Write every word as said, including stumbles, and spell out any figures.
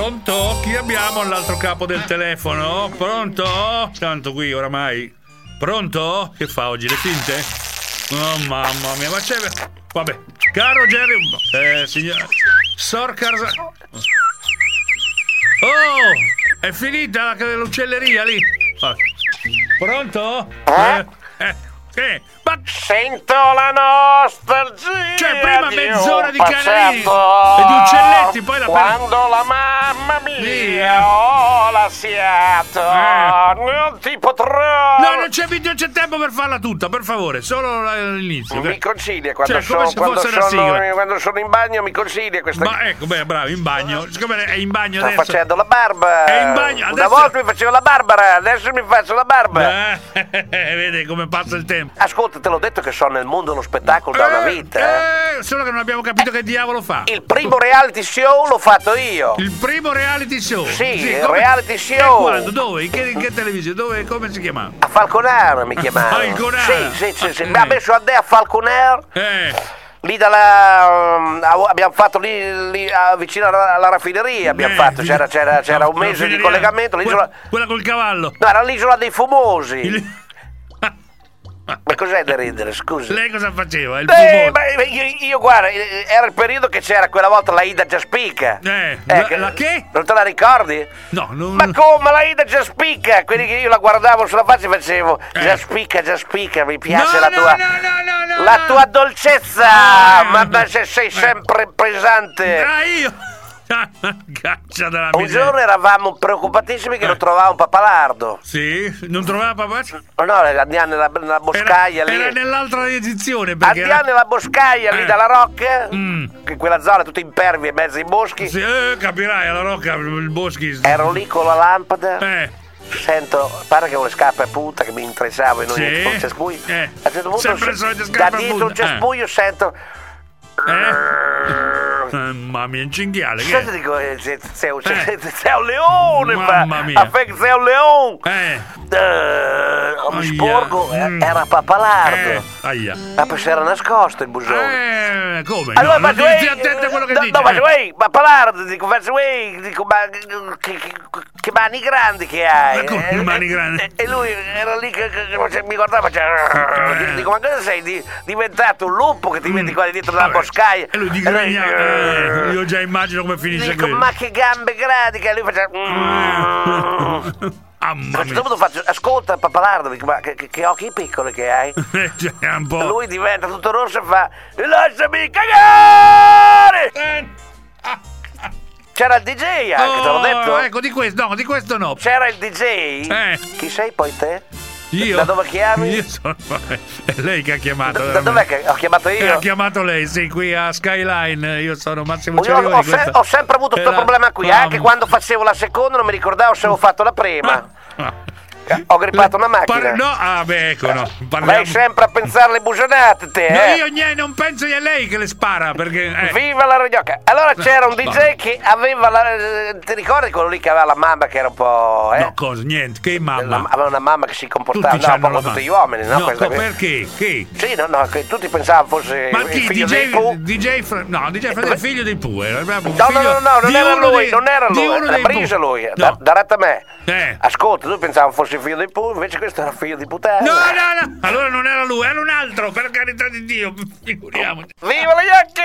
Pronto? Chi abbiamo all'altro capo del telefono? Pronto? Tanto qui oramai. Pronto? Che fa oggi? Le finte? Oh mamma mia, ma c'è... Vabbè. Caro Jerry... Eh, signor... Sorcars... Oh! È finita l'uccelleria lì? Pronto? Eh? Eh? Che? Ma... Sento la nostalgia. Cioè, prima di mezz'ora un di canari passato, e di uccelletti, poi la... Quando la mamma mia Via. ho lasciato, Eh. non ti potrò. No, non c'è, non c'è tempo per farla tutta, per favore, solo l'inizio. Mi consiglia quando, Cioè, come sono, se quando, fosse una sono, sigla. quando sono in bagno, mi consiglia questa. Ma ecco, beh, bravo, in bagno. Siccome è in bagno Sto adesso... facendo la barba. È in bagno, Una adesso- volta mi facevo la barbara, adesso mi faccio la barba. Eh, vede come passa il tempo. Ascolta, te l'ho detto che sono nel mondo dello spettacolo da una Eh, vita. eh, solo che non abbiamo capito che diavolo fa. Il primo reality show l'ho fatto io. Il primo reality show. Sì, il come- reality E show. quando? Dove? In che, in che televisione? Dove? Come si chiama? A Falconara mi chiamavano. Falconara. Sì, sì, sì, sì. Eh. Mi ha messo a te a Falconara. Eh. Lì dalla um, abbiamo fatto lì, lì ah, vicino alla, alla raffineria abbiamo eh, fatto, c'era, c'era, c'era no, un mese di raffineria- collegamento, l'isola. Quella, quella col cavallo. No, era l'isola dei fumosi. Il- Ma cos'è da ridere, scusa? Lei cosa faceva? Il Eh, fumoso. ma io, io, guarda, eh, era il periodo che c'era quella volta la Ida Jaspica. Eh, la- la che? Non te la ricordi? No, non... Ma come la Ida Jaspica? Quelli che io la guardavo sulla faccia e facevo Eh. Jaspica, Jaspica, mi piace No, la no, tua no, no, no, la no. tua dolcezza, Ah, ma, eh. ma se sei sempre pesante. Ah, io... Caccia della Un miseria. giorno eravamo preoccupatissimi che non trovavamo Papalardo. Sì? Non trovava papà? Oh no, andiamo nella, nella boscaglia Era, lì. era nell'altra edizione perché Andiamo era... nella boscaglia lì Eh. dalla Rocca, Mm. che quella zona è tutta impervia in mezzo ai boschi. Sì, eh, capirai, alla Rocca, il Boschi... Ero lì con la lampada. Eh, Sento, pare che ho le scarpe a punta che mi intrecciavo in ogni Sì. un cespuglio. Eh. A un certo punto Sempre le se- solite da scarpe a dietro un punta. Eh. cespuglio sento. eh? Mamma mia, un cinghiale, che Cosa è? dico? eh, Sei, sei, un- Eh. sei un leone, Mamma ma mia. a fe- sei un leone. Eh, Eh, mi Aia. sporgo, eh, Mm. era Papalardo. eh, aia. Ma poi si era nascosto il busone. Eh, come? Allora, no, faccio, non ehi, stia attento a quello che no, dici. no, faccio, eh. ehi, Papalardo, dico, faccio, ehi, dico, ma che, che- che mani grandi che hai. Ma come Eh, mani eh, grandi? E, e lui era lì che, che- che mi guardava, faceva, Eh. dico, ma cosa sei di- diventato un lupo che ti metti qua dietro la Vabbè. boscaglia? E lui di E lui, gragna- eh, io già immagino come finisce dico, quello. ma che gambe grandi che lui faceva. mm. A un Mamma certo mia. punto faccio, ascolta Papalardo, dico, ma che, che- che occhi piccoli che hai. Eh, cioè, è un po'... Lui diventa tutto rosso e fa, lasciami cagare! Eh, ah, C'era il D J anche, te l'ho oh, detto. ecco, di questo, no, di questo no. C'era il D J. Eh. Chi sei poi te? Io? Da dove chiami? Io sono... È lei che ha chiamato. Da, da dov'è che ho chiamato Eh, io? ha chiamato lei, sì, qui a Skyline. Io sono Massimo Io Cerioni. ho, se- questa- ho sempre avuto questo Era- problema qui, Ah, anche quando facevo la seconda non mi ricordavo se avevo fatto la prima. ah. Ho grippato una macchina. Par- no, ah, beh, ecco, no. Parliamo... Vai sempre a pensare alle bugianate te, No, eh? io niente, non penso che è lei che le spara, perché... eh. Viva la ragnocca! Allora c'era un D J che aveva la... eh, ti ricordi quello lì che aveva la mamma che era un po'... eh? No, cosa, niente, che La- mamma. aveva una mamma che si comportava Tutti no, un po' c'hanno come la tutti gli mamma. uomini, no? No, Questa co- qui. perché? Che? Sì, no, no, che tutti pensavano fosse Ma il chi? figlio D dei J... Pooh. D J Fre- no, D J Fred è il figlio dei Pooh. Era proprio un No, no, figlio no, no, non di era uno lui, dei- non era di lui, uno l'ha dei preso Pooh. lui, No. da, da retta a me. Eh. Ascolta, tu pensavo fosse il figlio dei Pooh, invece questo era figlio di puttana. No, no, no, allora non era lui, era un altro, per carità di Dio, figuriamoci. Viva la Yankee!